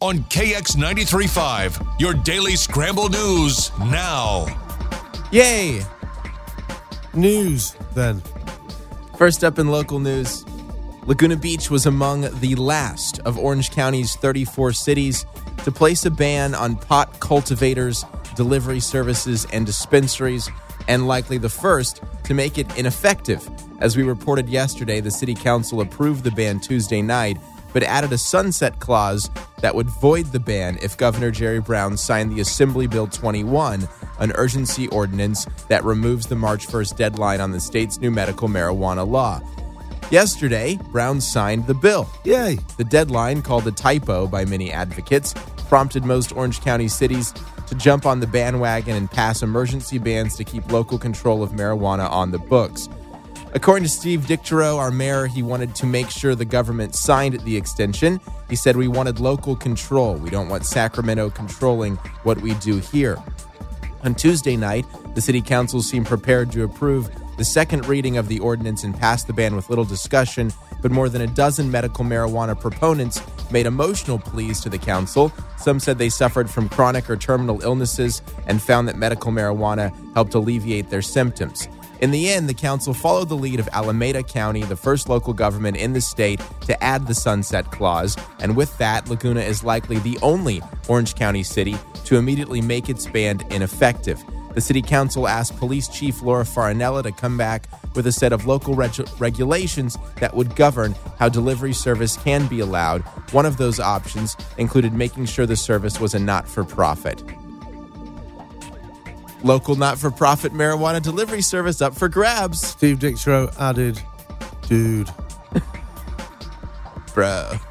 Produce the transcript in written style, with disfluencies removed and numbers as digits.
on KX 93.5, your daily scramble news now. Yay! News, then. First up in local news, Laguna Beach was among the last of Orange County's 34 cities to place a ban on pot cultivators, delivery services, and dispensaries, and likely the first to make it ineffective. As we reported yesterday, the city council approved the ban Tuesday night, but added a sunset clause that would void the ban if Governor Jerry Brown signed the Assembly Bill 21, an urgency ordinance that removes the March 1st deadline on the state's new medical marijuana law. Yesterday, Brown signed the bill. Yay! The deadline, called a typo by many advocates, prompted most Orange County cities to jump on the bandwagon and pass emergency bans to keep local control of marijuana on the books. According to Steve Dictorow, our mayor, he wanted to make sure the government signed the extension. He said, "We wanted local control. We don't want Sacramento controlling what we do here." On Tuesday night, the city council seemed prepared to approve the second reading of the ordinance and pass the ban with little discussion, but more than a dozen medical marijuana proponents made emotional pleas to the council. Some said they suffered from chronic or terminal illnesses and found that medical marijuana helped alleviate their symptoms. In the end, the council followed the lead of Alameda County, the first local government in the state to add the sunset clause, and with that, Laguna is likely the only Orange County city to immediately make its ban ineffective. The city council asked Police Chief Laura Farinella to come back with a set of local regulations that would govern how delivery service can be allowed. One of those options included making sure the service was a not-for-profit. Local not-for-profit marijuana delivery service up for grabs. Steve Dictorow added, dude. Bro.